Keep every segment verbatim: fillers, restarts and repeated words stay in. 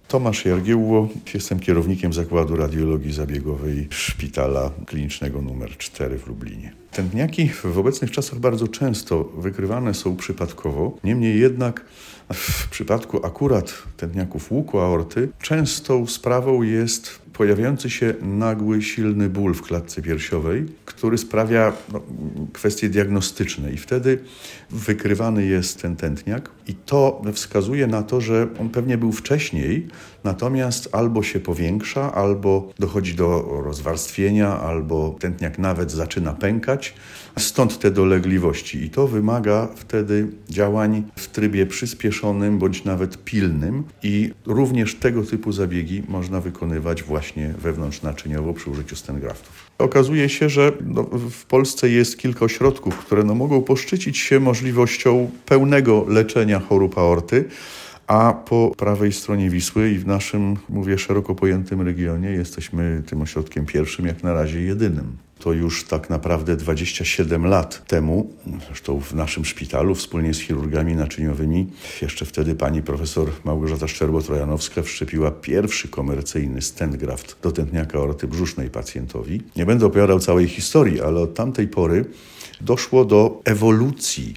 Tomasz Jagiełło, jestem kierownikiem Zakładu Radiologii Zabiegowej Szpitala Klinicznego numer cztery w Lublinie. Tętniaki w obecnych czasach bardzo często wykrywane są przypadkowo, niemniej jednak w przypadku akurat tętniaków łuku aorty częstą sprawą jest pojawiający się nagły, silny ból w klatce piersiowej, który sprawia no, kwestie diagnostyczne i wtedy wykrywany jest ten tętniak i to wskazuje na to, że on pewnie był wcześniej, natomiast albo się powiększa, albo dochodzi do rozwarstwienia, albo tętniak nawet zaczyna pękać. Stąd te dolegliwości i to wymaga wtedy działań w trybie przyspieszonym bądź nawet pilnym i również tego typu zabiegi można wykonywać właśnie wewnątrznaczyniowo przy użyciu stengraftów. Okazuje się, że no, w Polsce jest kilka ośrodków, które no, mogą poszczycić się możliwością pełnego leczenia chorób aorty, a po prawej stronie Wisły i w naszym, mówię, szeroko pojętym regionie jesteśmy tym ośrodkiem pierwszym, jak na razie jedynym. To już tak naprawdę dwadzieścia siedem lat temu, zresztą w naszym szpitalu wspólnie z chirurgami naczyniowymi, jeszcze wtedy pani profesor Małgorzata Szczerbo-Trojanowska wszczepiła pierwszy komercyjny stentgraft do tętniaka aorty brzusznej pacjentowi. Nie będę opowiadał całej historii, ale od tamtej pory doszło do ewolucji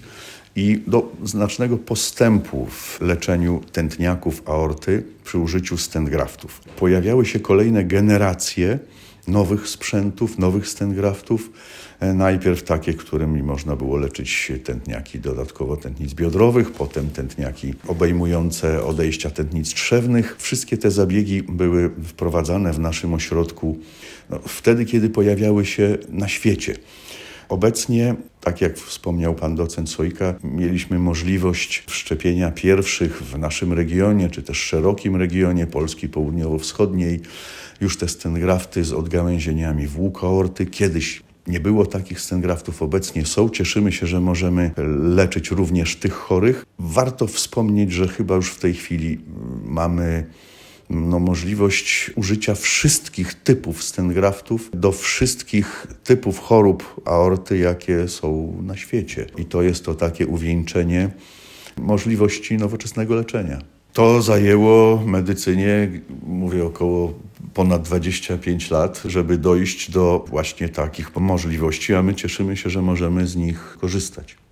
i do znacznego postępu w leczeniu tętniaków aorty przy użyciu stentgraftów. Pojawiały się kolejne generacje nowych sprzętów, nowych stentgraftów. Najpierw takie, którymi można było leczyć tętniaki dodatkowo tętnic biodrowych, potem tętniaki obejmujące odejścia tętnic trzewnych. Wszystkie te zabiegi były wprowadzane w naszym ośrodku no, wtedy, kiedy pojawiały się na świecie. Obecnie, tak jak wspomniał pan docent Sojka, mieliśmy możliwość wszczepienia pierwszych w naszym regionie, czy też szerokim regionie Polski południowo-wschodniej, już te stentgrafty z odgałęzieniami w łuku aorty. Kiedyś nie było takich stentgraftów, obecnie są. Cieszymy się, że możemy leczyć również tych chorych. Warto wspomnieć, że chyba już w tej chwili mamy no, możliwość użycia wszystkich typów stentgraftów do wszystkich typów chorób aorty, jakie są na świecie. I to jest to takie uwieńczenie możliwości nowoczesnego leczenia. To zajęło medycynie, mówię, około ponad dwadzieścia pięć lat, żeby dojść do właśnie takich możliwości, a my cieszymy się, że możemy z nich korzystać.